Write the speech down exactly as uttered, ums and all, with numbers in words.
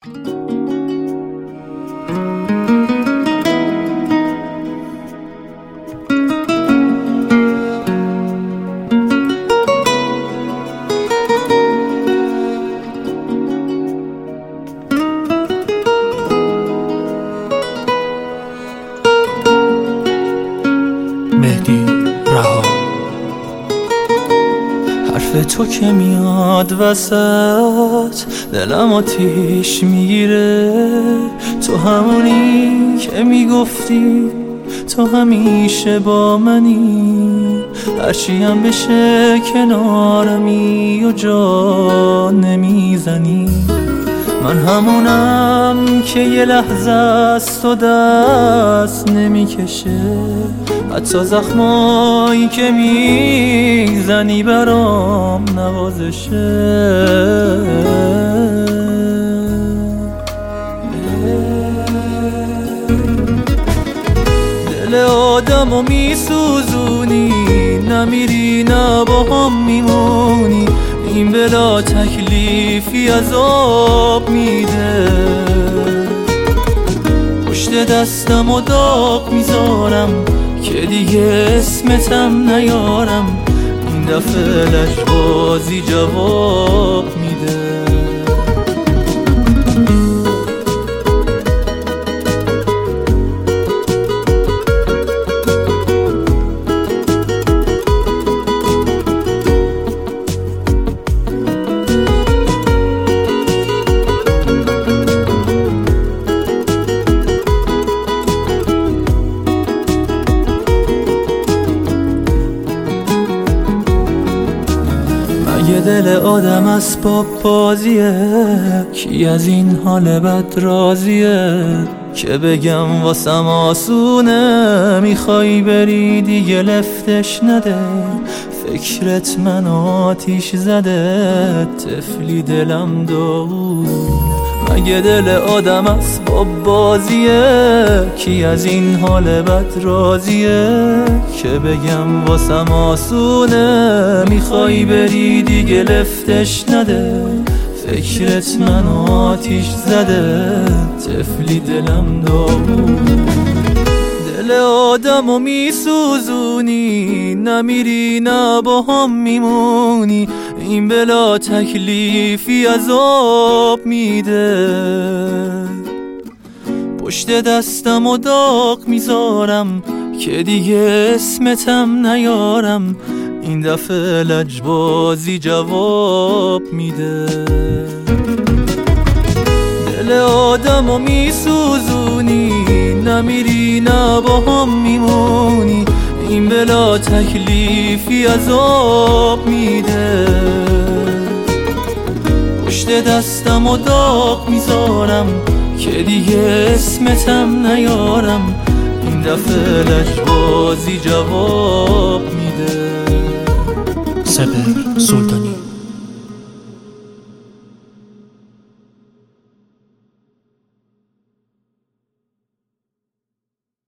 مهدی رها. حرف تو که میاد وسط دلم آتیش میگیره، تو همونی که میگفتی تو همیشه با منی، هرچی هم بشه کنارمی و جا نمیزنی. من همونم که یه لحظه از تو دست نمیکشه، حتی زخمایی که میزنی برام نوازشه. دل آدمو میسوزونی، نمیری نه با هم میمونی، این بلا تکلیفی عذاب میده. پشت دستم و داغ میذارم که دیگه اسمتم نیارم، این دفعه لجبازی جواب میده. یه دل آدم اسباب بازیه، کی از این حال بد راضیه؟ که بگم واسم آسونه، میخوای بری دیگه لفتش نده. فکرت من آتیش زده، تفلی دلم داغونه. مگه دل آدم اسباب بازیه، کی از این حال بد راضیه؟ که بگم واسم آسونه، میخوای بری دیگه لفتش نده. فکرت من آتیش زده، تفلی دلم داغونه. دل آدمو میسوزونی، نمیری نه با هم میمونی، این بلا تکلیفی عذاب میده. پشت دستم و داغ میذارم که دیگه اسمتم نیارم، این دفعه لجبازی جواب میده. دل آدمو میسوزونی، نمیری نه با هم میمونی، این بلا تکلیفی عذاب میده. پشت دستم و داغ میذارم که دیگه اسمتم نیارم، این دفعه لجبازی جواب میده. سپهر سلطانی.